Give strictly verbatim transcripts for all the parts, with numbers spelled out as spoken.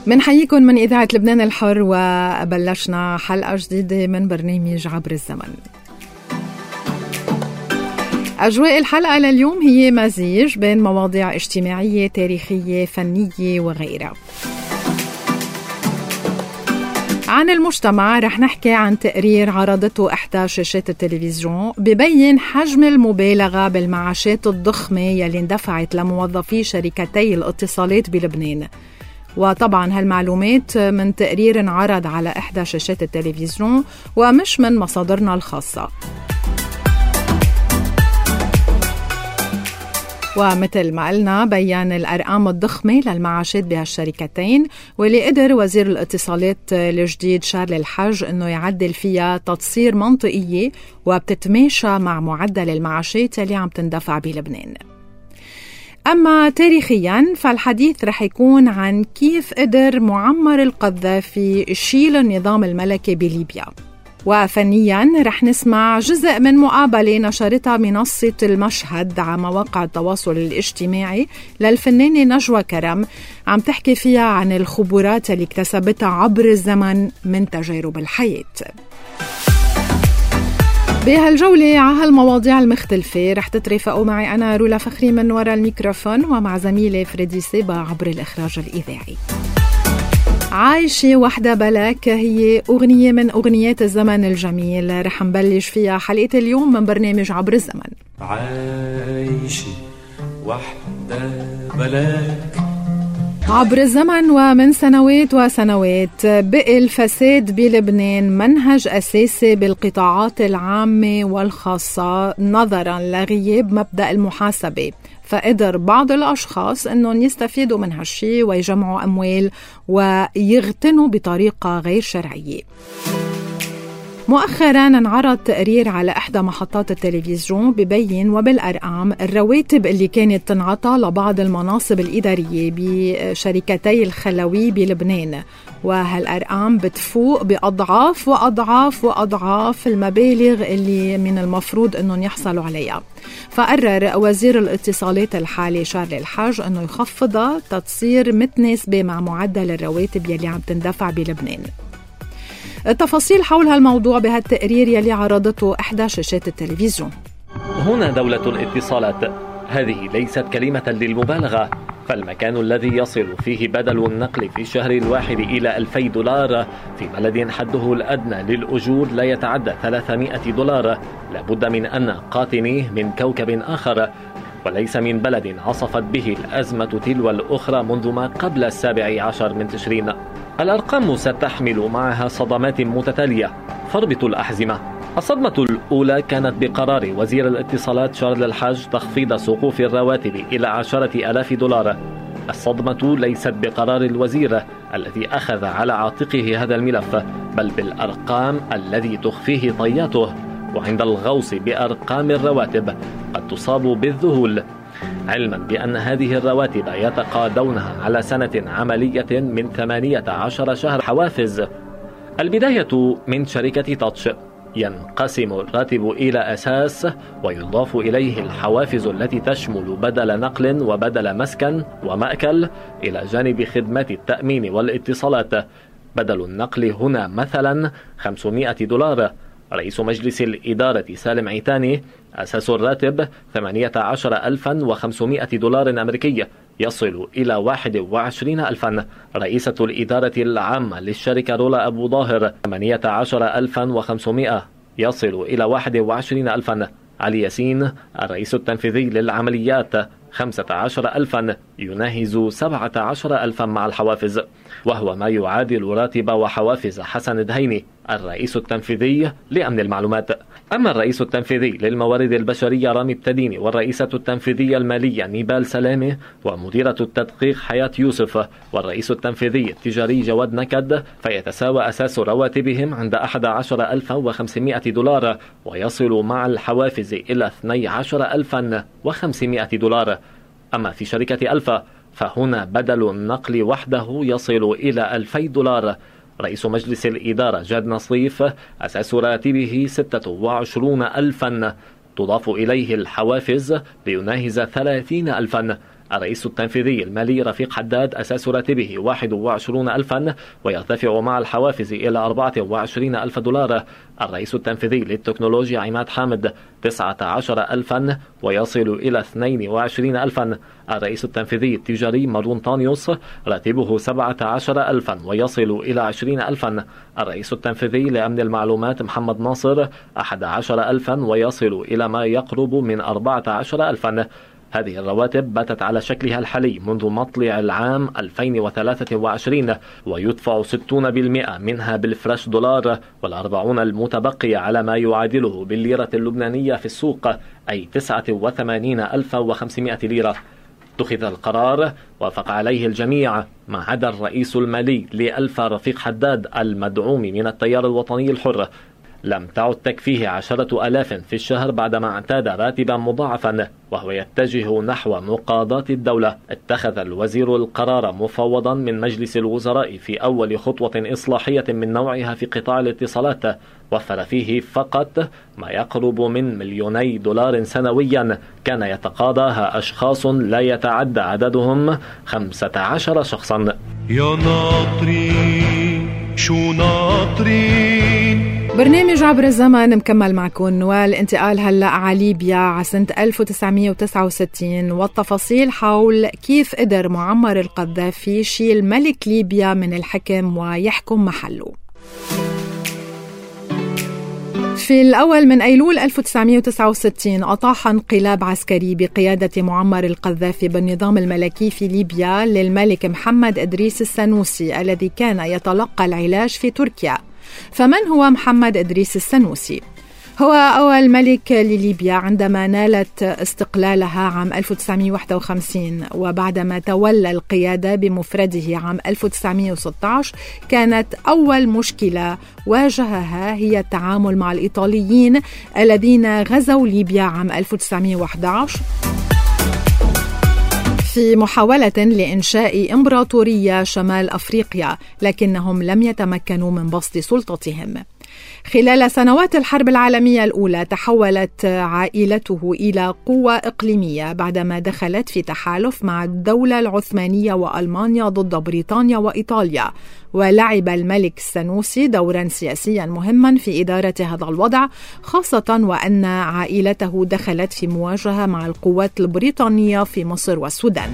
منحييكم من إذاعة لبنان الحر، وبلشنا حلقة جديدة من برنامج عبر الزمن. أجواء الحلقة لليوم هي مزيج بين مواضيع اجتماعية، تاريخية، فنية وغيرها. عن المجتمع رح نحكي عن تقرير عرضته إحدى شاشات التلفزيون ببين حجم المبالغة بالمعاشات الضخمة يلي اندفعت لموظفي شركتي الاتصالات بلبنان. وطبعا هالمعلومات من تقرير انعرض على إحدى شاشات التلفزيون ومش من مصادرنا الخاصة. ومثل ما قلنا بيان الأرقام الضخمة للمعاشات بهالشركتين، واللي قدر وزير الاتصالات الجديد شارل الحج أنه يعدل فيها تتصير منطقية وبتتماشى مع معدل المعاشات اللي عم تندفع بلبنان. أما تاريخياً فالحديث رح يكون عن كيف قدر معمر القذافي يشيل النظام الملكي بليبيا. وفنياً رح نسمع جزء من مقابلة نشرتها منصة المشهد على مواقع التواصل الاجتماعي للفنانة نجوى كرم، عم تحكي فيها عن الخبرات اللي اكتسبتها عبر الزمن من تجارب الحياة. بهالجولة على هالمواضيع المختلفة رح تترافقوا معي أنا رولا فخري من وراء الميكروفون، ومع زميلي فريدي سيبا عبر الإخراج الإذاعي. عايشة وحدة بلاك هي أغنية من أغنيات الزمن الجميل، رح نبلش فيها حلقة اليوم من برنامج عبر الزمن. عايشة وحدة بلاك عبر الزمن ومن سنوات وسنوات بقي الفساد بلبنان منهج أساسي بالقطاعات العامة والخاصة نظرا لغياب مبدأ المحاسبة، فقدر بعض الأشخاص أنهم يستفيدوا من هالشي ويجمعوا أموال ويغتنوا بطريقة غير شرعية. مؤخراً انعرض تقرير على إحدى محطات التلفزيون ببين وبالأرقام الرواتب اللي كانت تنعطى لبعض المناصب الإدارية بشركتي الخلوي بلبنان، وهالأرقام بتفوق بأضعاف وأضعاف وأضعاف المبالغ اللي من المفروض أنهم يحصلوا عليها. فقرر وزير الاتصالات الحالي شارل الحج أنه يخفضها تتصير متناسبة مع معدل الرواتب يلي عم تندفع بلبنان. التفاصيل حول هالموضوع بهالتقرير يلي عرضته إحدى شاشات التلفزيون. هنا دولة الاتصالات، هذه ليست كلمة للمبالغة، فالمكان الذي يصل فيه بدل النقل في الشهر الواحد إلى ألفي دولار في بلد حده الأدنى للأجور لا يتعدى ثلاثمائة دولار لابد من أن قاطنيه من كوكب آخر، وليس من بلد عصفت به الأزمة تلو الأخرى منذ ما قبل السابع عشر من تشرين. الأرقام ستحمل معها صدمات متتالية. فربط الأحزمة. الصدمة الأولى كانت بقرار وزير الاتصالات شارل الحج تخفيض سقوف الرواتب إلى عشرة آلاف دولار. الصدمة ليست بقرار الوزير الذي أخذ على عاتقه هذا الملف، بل بالأرقام الذي تخفيه طياته، وعند الغوص بأرقام الرواتب قد تصاب بالذهول، علما بأن هذه الرواتب يتقاضونها على سنة عملية من ثمانية عشر شهر حوافز. البداية من شركة تاتش، ينقسم الراتب إلى أساس ويضاف إليه الحوافز التي تشمل بدل نقل وبدل مسكن ومأكل إلى جانب خدمات التأمين والاتصالات. بدل النقل هنا مثلا خمسمائة دولار. رئيس مجلس الإدارة سالم عيتاني أساس الراتب ثمانية عشر ألفا وخمسمائة دولار أمريكي يصل إلى واحد وعشرين ألفا. رئيسة الإدارة العامة للشركة رولا أبو ظاهر ثمانية عشر ألفا وخمسمائة يصل إلى واحد وعشرين ألفا. علي ياسين الرئيس التنفيذي للعمليات خمسة عشر ألفا يناهز سبعة عشر ألفا مع الحوافز، وهو ما يعادل راتب وحوافز حسن دهيني الرئيس التنفيذي لأمن المعلومات. أما الرئيس التنفيذي للموارد البشرية رامي التديني والرئيسة التنفيذية المالية نيبال سلامة ومديرة التدقيق حياة يوسف والرئيس التنفيذي التجاري جواد نكد، فيتساوى أساس رواتبهم عند أحد عشر ألفا وخمسمائة دولار، ويصل مع الحوافز إلى اثني عشر ألفا وخمسمائة دولار. أما في شركة ألفا فهنا بدل النقل وحده يصل إلى ألفي دولار. رئيس مجلس الإدارة جاد نصيف أساس راتبه ستة وعشرون ألفا، تضاف إليه الحوافز ليناهز ثلاثين ألفا. الرئيس التنفيذي المالي رفيق حداد أساس راتبه واحد وعشرين ألفا ويرتفع مع الحوافز إلى أربعة وعشرين ألف دولار. الرئيس التنفيذي للتكنولوجيا عماد حامد تسعة عشر ألفا ويصل إلى اثنين وعشرين ألفا. الرئيس التنفيذي التجاري مارون طانيوس راتبه سبعة عشر ألفا ويصل إلى عشرين ألفا. الرئيس التنفيذي لأمن المعلومات محمد ناصر أحد عشر ألفا ويصل إلى ما يقرب من أربعة عشر ألفا. هذه الرواتب باتت على شكلها الحالي منذ مطلع العام ألفين وثلاثة وعشرين، ويدفع ستين بالمئة منها بالفرش دولار، والأربعون المتبقية على ما يعادله بالليرة اللبنانية في السوق، أي تسعة وثمانين ألف وخمسمائة ليرة. اتخذ القرار وافق عليه الجميع ما عدا الرئيس المالي لألفا رفيق حداد المدعوم من التيار الوطني الحر. لم تعد تكفيه عشرة ألاف في الشهر بعدما اعتاد راتبا مضاعفا، وهو يتجه نحو مقاضاة الدولة. اتخذ الوزير القرار مفوضا من مجلس الوزراء في أول خطوة إصلاحية من نوعها في قطاع الاتصالات، وفر فيه فقط ما يقرب من مليوني دولار سنويا كان يتقاضاها أشخاص لا يتعدى عددهم خمسة عشر شخصا. يا ناطرين شو ناطرين. برنامج عبر الزمن مكمل معكم، والانتقال هلأ على ليبيا على سنة ألف وتسعمائة وتسعة وستين والتفاصيل حول كيف قدر معمر القذافي يشيل ملك ليبيا من الحكم ويحكم محله. في الأول من أيلول ألف وتسعمائة وتسعة وستين أطاح انقلاب عسكري بقيادة معمر القذافي بالنظام الملكي في ليبيا للملك محمد إدريس السنوسي الذي كان يتلقى العلاج في تركيا. فمن هو محمد إدريس السنوسي؟ هو أول ملك لليبيا عندما نالت استقلالها عام ألف وتسعمائة وواحد وخمسين، وبعدما تولى القيادة بمفرده عام ألف وتسعمائة وستة عشر كانت أول مشكلة واجهها هي التعامل مع الإيطاليين الذين غزوا ليبيا عام ألف وتسعمائة وأحد عشر في محاولة لإنشاء إمبراطورية شمال أفريقيا، لكنهم لم يتمكنوا من بسط سلطتهم. خلال سنوات الحرب العالمية الأولى تحولت عائلته إلى قوة إقليمية بعدما دخلت في تحالف مع الدولة العثمانية وألمانيا ضد بريطانيا وإيطاليا، ولعب الملك السنوسي دورا سياسيا مهما في إدارة هذا الوضع، خاصة وأن عائلته دخلت في مواجهة مع القوات البريطانية في مصر والسودان.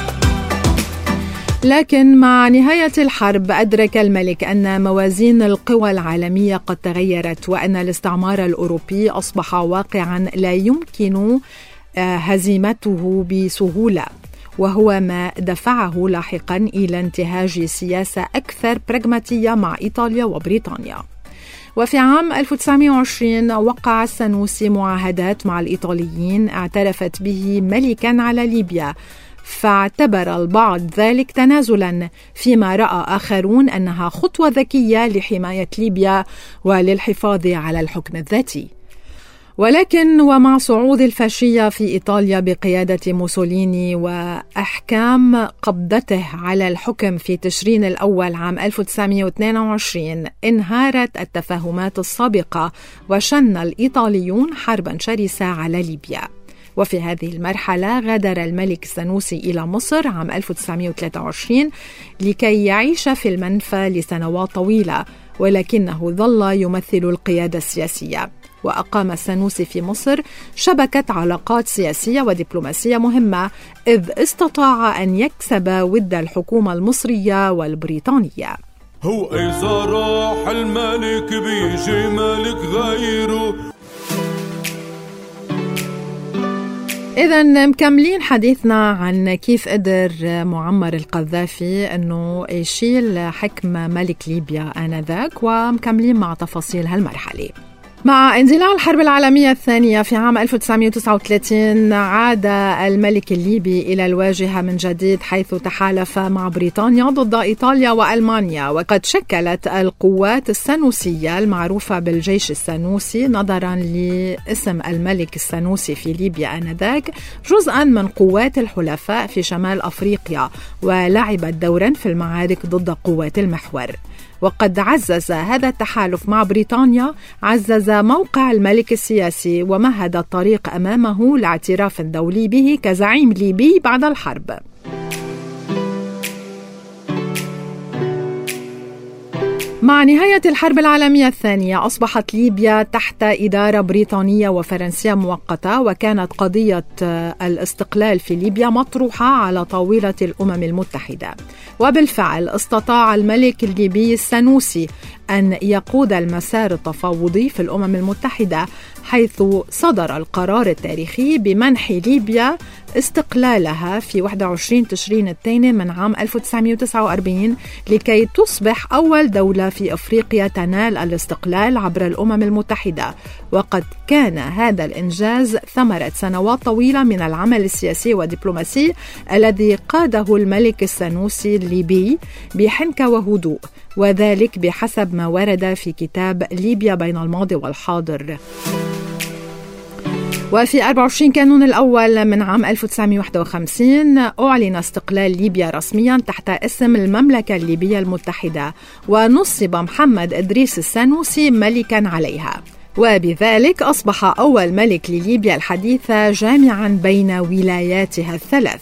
لكن مع نهاية الحرب أدرك الملك أن موازين القوى العالمية قد تغيرت، وأن الاستعمار الأوروبي أصبح واقعا لا يمكن هزيمته بسهولة، وهو ما دفعه لاحقا إلى انتهاج سياسة أكثر براغماتية مع إيطاليا وبريطانيا. وفي عام ألف وتسعمائة وعشرين وقع السنوسي معاهدات مع الإيطاليين اعترفت به ملكا على ليبيا، فاعتبر البعض ذلك تنازلا، فيما رأى آخرون أنها خطوة ذكية لحماية ليبيا وللحفاظ على الحكم الذاتي. ولكن ومع صعود الفاشية في إيطاليا بقيادة موسوليني وأحكام قبضته على الحكم في تشرين الأول عام ألف وتسعمائة واثنين وعشرين انهارت التفاهمات السابقة، وشن الإيطاليون حربا شرسة على ليبيا. وفي هذه المرحلة غادر الملك السنوسي إلى مصر عام ألف وتسعمائة وثلاثة وعشرين لكي يعيش في المنفى لسنوات طويلة، ولكنه ظل يمثل القيادة السياسية. وأقام السنوسي في مصر شبكة علاقات سياسية ودبلوماسية مهمة، إذ استطاع أن يكسب ود الحكومة المصرية والبريطانية. هو إذا راح الملك بيجي ملك غيره. إذن مكملين حديثنا عن كيف قدر معمر القذافي أنه يشيل حكم ملك ليبيا آنذاك، ومكملين مع تفاصيل هالمرحلة. مع اندلاع الحرب العالمية الثانية في عام ألف وتسعمائة وتسعة وثلاثين عاد الملك الليبي إلى الواجهة من جديد، حيث تحالف مع بريطانيا ضد إيطاليا وألمانيا. وقد شكلت القوات السنوسية المعروفة بالجيش السنوسي نظرا لاسم الملك السنوسي في ليبيا آنذاك جزءا من قوات الحلفاء في شمال أفريقيا، ولعبت دورا في المعارك ضد قوات المحور. وقد عزز هذا التحالف مع بريطانيا عزز موقع الملك السياسي ومهد الطريق أمامه لاعتراف دولي به كزعيم ليبي بعد الحرب. مع نهاية الحرب العالمية الثانية أصبحت ليبيا تحت إدارة بريطانية وفرنسية مؤقتة، وكانت قضية الاستقلال في ليبيا مطروحة على طاولة الأمم المتحدة. وبالفعل استطاع الملك الليبي السنوسي أن يقود المسار التفاوضي في الأمم المتحدة، حيث صدر القرار التاريخي بمنح ليبيا استقلالها في واحد وعشرين تشرين الثاني من عام ألف وتسعمائة وتسعة وأربعين لكي تصبح أول دولة في أفريقيا تنال الاستقلال عبر الأمم المتحدة. وقد كان هذا الإنجاز ثمرة سنوات طويلة من العمل السياسي والدبلوماسي الذي قاده الملك السنوسي الليبي بحنكة وهدوء، وذلك بحسب ما ورد في كتاب ليبيا بين الماضي والحاضر. وفي أربعة وعشرين كانون الأول من عام ألف وتسعمائة وواحد وخمسين أعلن استقلال ليبيا رسميا تحت اسم المملكة الليبية المتحدة، ونصب محمد إدريس السنوسي ملكا عليها، وبذلك أصبح أول ملك لليبيا الحديثة جامعا بين ولاياتها الثلاث.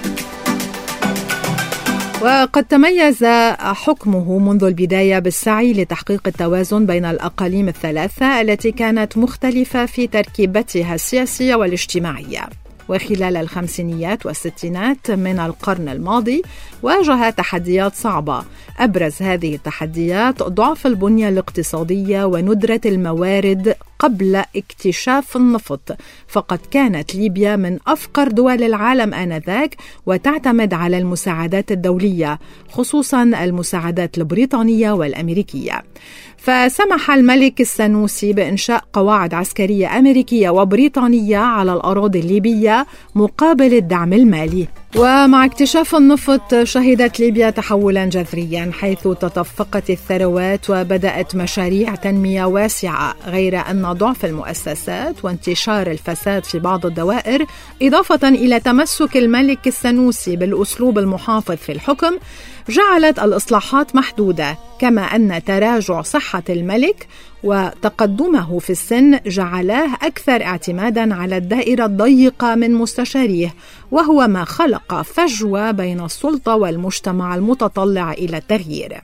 وقد تميز حكمه منذ البداية بالسعي لتحقيق التوازن بين الأقاليم الثلاثة التي كانت مختلفة في تركيبتها السياسية والاجتماعية. وخلال الخمسينيات والستينات من القرن الماضي واجه تحديات صعبة، أبرز هذه التحديات ضعف البنية الاقتصادية وندرة الموارد قبل اكتشاف النفط، فقد كانت ليبيا من أفقر دول العالم آنذاك وتعتمد على المساعدات الدولية، خصوصا المساعدات البريطانية والأمريكية. فسمح الملك السنوسي بإنشاء قواعد عسكرية أمريكية وبريطانية على الأراضي الليبية مقابل الدعم المالي. ومع اكتشاف النفط شهدت ليبيا تحولا جذريا، حيث تدفقت الثروات وبدأت مشاريع تنمية واسعة، غير أن ضعف المؤسسات وانتشار الفساد في بعض الدوائر إضافة إلى تمسك الملك السنوسي بالأسلوب المحافظ في الحكم جعلت الإصلاحات محدودة، كما أن تراجع صحة الملك وتقدمه في السن جعلاه أكثر اعتمادا على الدائرة الضيقة من مستشاريه، وهو ما خلق فجوة بين السلطة والمجتمع المتطلع إلى التغيير.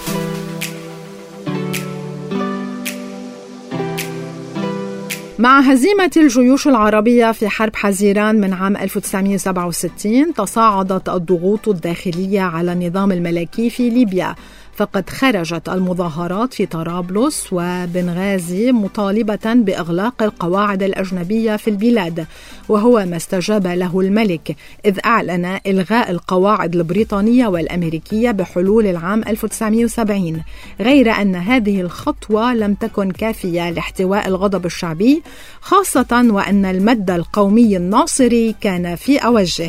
مع هزيمة الجيوش العربية في حرب حزيران من عام ألف وتسعمائة وسبعة وستين تصاعدت الضغوط الداخلية على النظام الملكي في ليبيا، فقد خرجت المظاهرات في طرابلس وبنغازي مطالبة بإغلاق القواعد الأجنبية في البلاد، وهو ما استجاب له الملك، إذ أعلن إلغاء القواعد البريطانية والأمريكية بحلول العام ألف وتسعمائة وسبعين، غير أن هذه الخطوة لم تكن كافية لاحتواء الغضب الشعبي، خاصة وأن المد القومي الناصري كان في أوجه.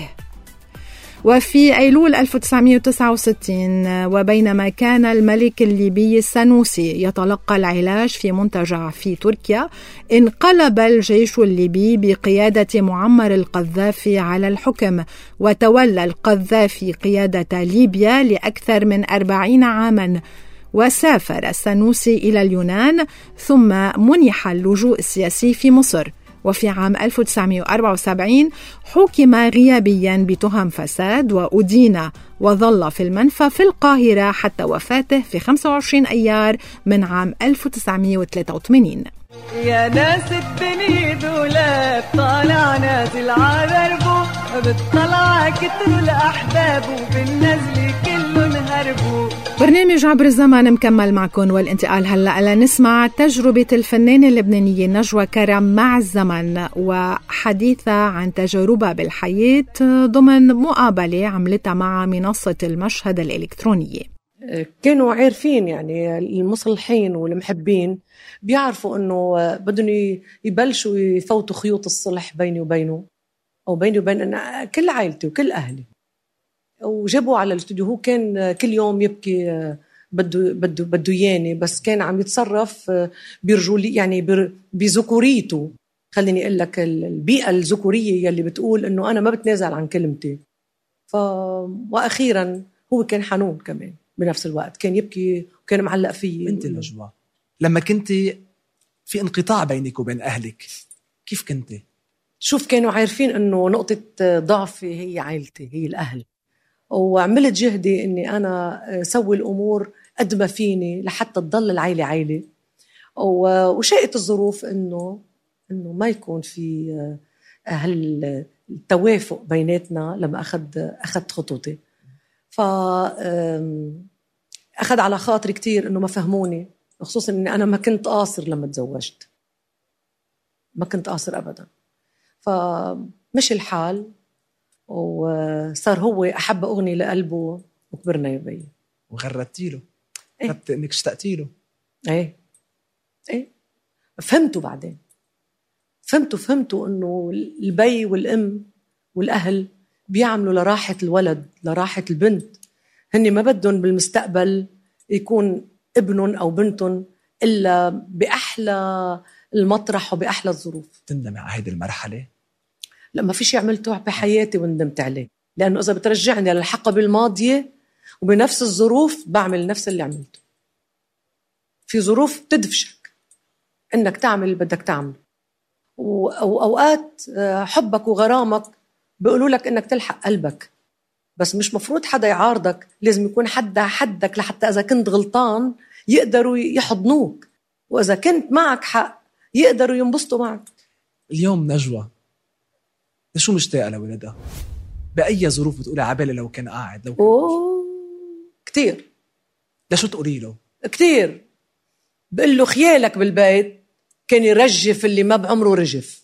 وفي أيلول ألف وتسعمائة وتسعة وستين، وبينما كان الملك الليبي السنوسي يتلقى العلاج في منتجع في تركيا، انقلب الجيش الليبي بقيادة معمر القذافي على الحكم، وتولى القذافي قيادة ليبيا لأكثر من أربعين عاماً، وسافر السنوسي إلى اليونان، ثم منح اللجوء السياسي في مصر. وفي عام ألف وتسعمائة وأربعة وسبعين حكم غيابيا بتهم فساد وأدين، وظل في المنفى في القاهرة حتى وفاته في خمسة وعشرين أيار من عام ألف وتسعمائة وثلاثة وثمانين. يا ناس الدنيا دولاب طالع نازل عربو، بتطلع كتر الأحباب وبالنزل كله نهربو. برنامج عبر الزمن مكمل معكم، والانتقال هلأ لنسمع تجربة الفنانة اللبنانية نجوى كرم مع الزمن، وحديثها عن تجربة بالحياة ضمن مقابلة عملتها مع منصة المشهد الإلكترونية. كانوا عارفين، يعني المصلحين والمحبين بيعرفوا أنه بدهم يبلشوا يفوتوا خيوط الصلح بيني وبينه، أو بيني وبين كل عائلتي وكل أهلي، وجابوا على الاستوديو. هو كان كل يوم يبكي بده بده بده ياني، بس كان عم يتصرف برجولي، يعني بذكوريته. خليني اقول لك البيئه الذكوريه يلي بتقول انه انا ما بتنازل عن كلمتي. ف واخيرا هو كان حنون كمان بنفس الوقت، كان يبكي كان معلق فيي. انت نجوى لما كنت في انقطاع بينك وبين اهلك كيف كنت؟ شوف كانوا عارفين انه نقطة ضعفي هي عائلتي، هي الاهل، وعملت جهدي اني انا سوي الامور قد ما فيني لحتى تضل العائلة عائلة، وشاءت الظروف انه انه ما يكون في هالتوافق بيناتنا لما اخذ اخذت خطوتي. ف اخذ على خاطري كتير انه ما فهموني، خصوصا اني انا ما كنت قاصر لما تزوجت، ما كنت قاصر ابدا. فمشي الحال وصار هو احب اغني لقلبه وكبرنا يا بي. وغردتي له ايه؟ حتى انك اشتقتي له. ايه ايه فهمتوا بعدين، فهمتوا فهمتوا انه البي والام والاهل بيعملوا لراحة الولد لراحة البنت، هني ما بدهم بالمستقبل يكون ابنهم او بنتهم الا باحلى المطرح وباحلى الظروف. تندمي على هيدي المرحله؟ لا، ما في شيء عملته بحياتي وندمت عليه، لانه اذا بترجعني للحقبه الماضيه وبنفس الظروف بعمل نفس اللي عملته. في ظروف تدفشك انك تعمل اللي بدك تعمله، واوقات حبك وغرامك بيقولوا لك انك تلحق قلبك، بس مش مفروض حدا يعارضك، لازم يكون حدا حدك لحتى اذا كنت غلطان يقدروا يحضنوك، واذا كنت معك حق يقدروا ينبسطوا معك. اليوم نجوى لشو مشتاقه لولدها؟ باي ظروف بتقولي عبالي لو كان قاعد؟ لو كان اوه كتير. لشو تقولي له؟ كتير بقول له خيالك بالبيت كان يرجف اللي ما بعمره رجف.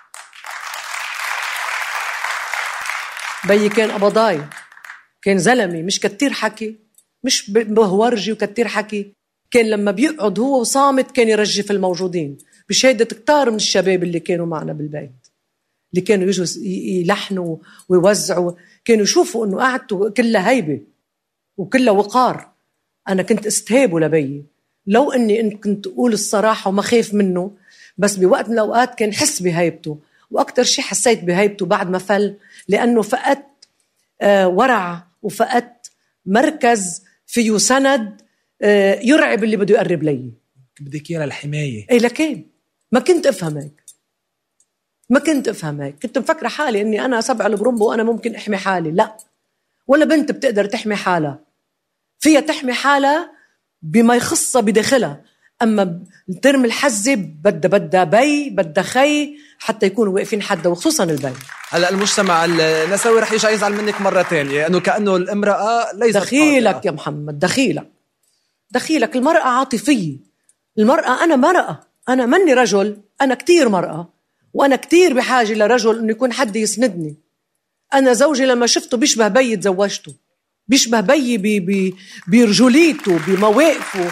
بيي كان قبضاي، كان زلمي مش كتير حكي، مش بهورجي وكتير حكي، كان لما بيقعد هو وصامت كان يرجف الموجودين. بشهادة كتار من الشباب اللي كانوا معنا بالبيت اللي كانوا يجوا يلحنوا ويوزعوا، كانوا يشوفوا انه قعدته كلها هيبة وكلها وقار. انا كنت استهابه لبيي، لو اني كنت اقول الصراحة وما خايف منه، بس بوقت من الاوقات كان حس بهيبته، واكتر شيء حسيت بهيبته بعد ما فل، لانه فقدت آه ورع وفقدت مركز فيه سند آه يرعب اللي بده يقرب لي. بدك اياه للحمايه. ايه لكن ما كنت افهم هيك، ما كنت افهم هيك، كنت مفكره حالي اني انا سبع البرمبو وانا ممكن احمي حالي. لا، ولا بنت بتقدر تحمي حالها، فيها تحمي حالها بما يخصها بداخلها، اما ترمي الحزه بدها بدها بي بدها خي حتى يكونوا واقفين حدا، وخصوصا البي. هلا المجتمع النسوي رح يجي يزعل منك مره ثانيه انه كانه الامراه ليست دخيلك قادرة. يا محمد دخيلك دخيلك المراه عاطفيه. المراه انا مراه، انا مني رجل، انا كتير مراه، وانا كتير بحاجه لرجل انه يكون حد يسندني. انا زوجي لما شفته بيشبه بي تزوجته، بيشبه بي برجوليته بمواقفه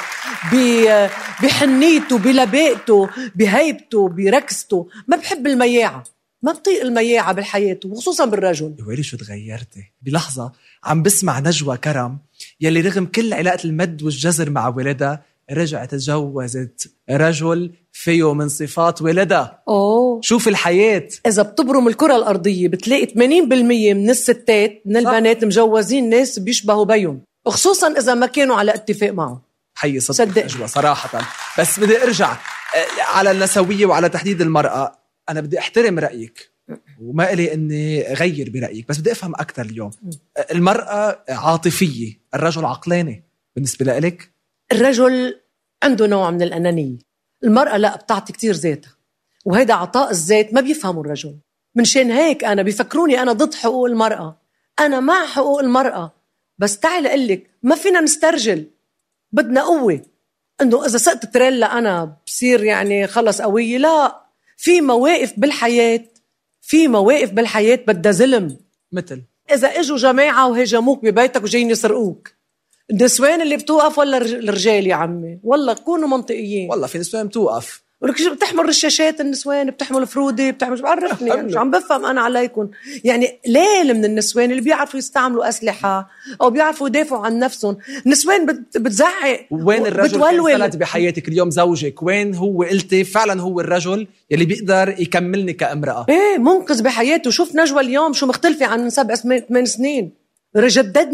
بحنيته بلباقته بهيبته بركزته. ما بحب المياعة، ما بطيق المياعة بالحياة وخصوصا بالرجل. يا ويلي شو تغيرتي بلحظة. عم بسمع نجوى كرم يلي رغم كل علاقة المد والجزر مع ولدها رجعت تجوزت رجل فيه من صفات ولدها. أوه. شوف الحياة إذا بتبرم الكرة الأرضية بتلاقي ثمانين بالمية من الستات من البنات مجوزين ناس بيشبهوا بيهم، وخصوصا إذا ما كانوا على اتفاق معه. حي صدق نجوى صراحة. بس بدي أرجع على النسوية وعلى تحديد المرأة. أنا بدي أحترم رأيك وما إلي أني غير برأيك، بس بدي أفهم أكثر اليوم. المرأة عاطفية، الرجل عقلاني بالنسبة لإلك؟ الرجل عنده نوع من الأنانية، المرأة لا، بتعطي كتير ذاتها، وهيدا عطاء الذات ما بيفهموا الرجل. من شان هيك أنا بيفكروني أنا ضد حقوق المرأة. أنا مع حقوق المرأة، بس تعال أقلك ما فينا نسترجل، بدنا قوة. إنه إذا سقت تريلا أنا بصير يعني خلص قوية، لا. في مواقف بالحياة في مواقف بالحياة بدها ظلم. مثل إذا إجوا جماعة وهجموك ببيتك وجايين يسرقوك، النسوان اللي بتوقف ولا الرجال يا عمي؟ والله كونوا منطقيين. والله في نسوان بتوقف. ولك شو بتحمل رشاشات النسوان، بتحمل فرودة، بتحمل شو بعرفني يعني، مش عم بفهم أنا عليكم. يعني ليل من النسوان اللي بيعرفوا يستعملوا أسلحة أو بيعرفوا يدافعوا عن نفسهم. النسوان بت بتزعق. وين الرجل كانت بحياتك اليوم؟ زوجك وين هو؟ قلتي فعلا هو الرجل يلي بيقدر يكملني كامرأة. إيه منقذ بحياته. شوف نجوى اليوم شو مختلفة عن سبع ثمان سنين، رجددني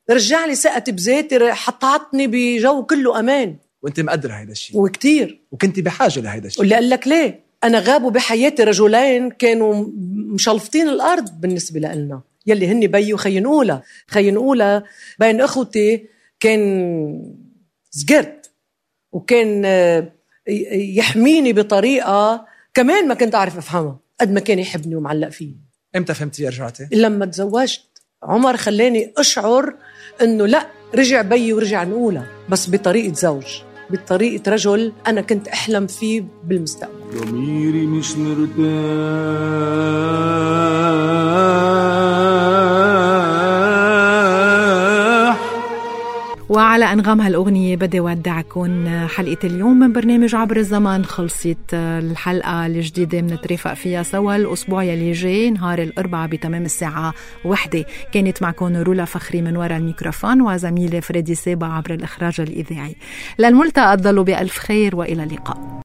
رجع لي ثقتي بذاتي، حطعتني بجو كله أمان. وانت مقدرة هيدا الشيء وكتير، وكنت بحاجة لهيدا الشيء. واللي قال لك ليه؟ أنا غابوا بحياتي رجلين كانوا مشلفطين الأرض بالنسبة لنا، يلي هني بي وخين أولى. خين أولى بين أخوتي كان زقرت، وكان يحميني بطريقة كمان ما كنت أعرف أفهمها قد ما كان يحبني ومعلق فيه. امتى فهمتي رجعتي؟ لما تزوجت عمر خلاني أشعر أنه لا، رجع بي ورجع نقولة، بس بطريقة زوج، بطريقة رجل أنا كنت أحلم فيه بالمستقبل. ضميري مش مرتاح وعلى أنغام هالأغنية بدي ودعكم. حلقة اليوم من برنامج عبر الزمن خلصت. الحلقة الجديدة منترافق فيها سوا الأسبوع يلي جاي نهار الأربعاء بتمام الساعة واحدة. كانت معكم رولا فخري من وراء الميكروفون، وزميلي فريدي سابا عبر الإخراج الإذاعي. للملتقى، تضلوا بألف خير وإلى اللقاء.